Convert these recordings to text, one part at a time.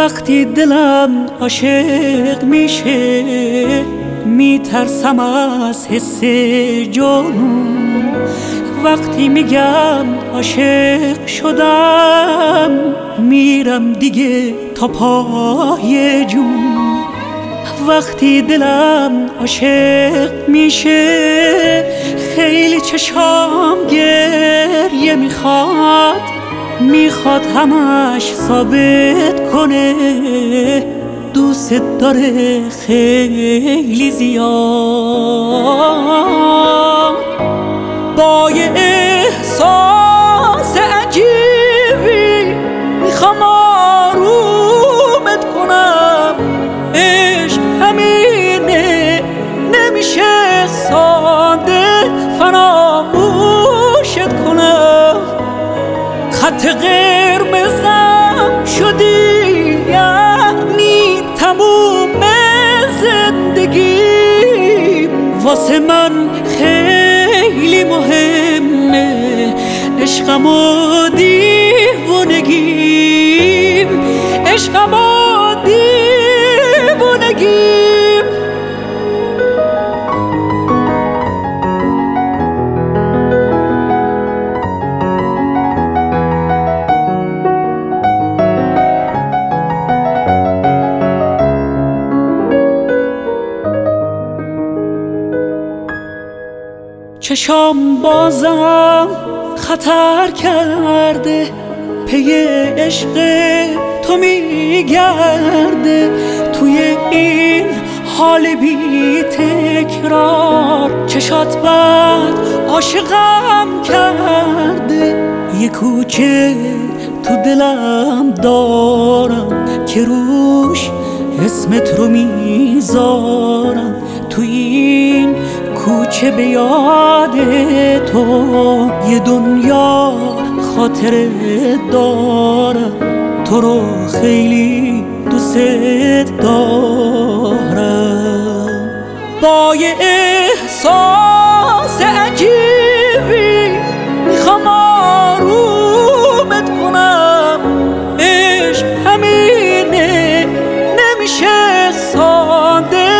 وقتی دلم عاشق میشه میترسم از حس جنون. وقتی میگم عاشق شدم میرم دیگه تا پای جون. وقتی دلم عاشق میشه خیلی چشام گریه میخواد همش ثابت کنه دوست داره خیلی زیاد. با یه احساس عجیبی میخوام آرومت کنم. عشق همینه نمیشه ساده فراموشت کنم. خط قرمزم شدی یعنی تموم زندگی. واسه من خیلی مهمه عشقم و دیوونگیم، عشقم و دیوونگیم. چشام بازم خطر کرده پی عشق تو میگرده. توی این حال بی تکرار چشات بد عاشقم کرده. یه کوچه تو دلم دارم که روش اسمت رو میذارم. تو این کوچه به یاد تو یه دنیا خاطره دارم. تو رو خیلی دوست دارم. با یه احساس عجیبی میخوام آرومت کنم. عشق همینه نمیشه ساده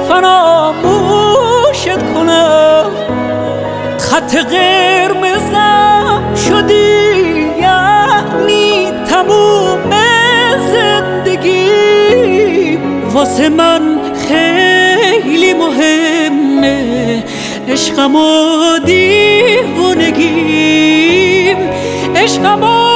فراموشت کنم. خط قرمزم شدی یعنی تموم زندگی. واسه من خیلی مهمه عشقم و دیوونگیم، عشقم و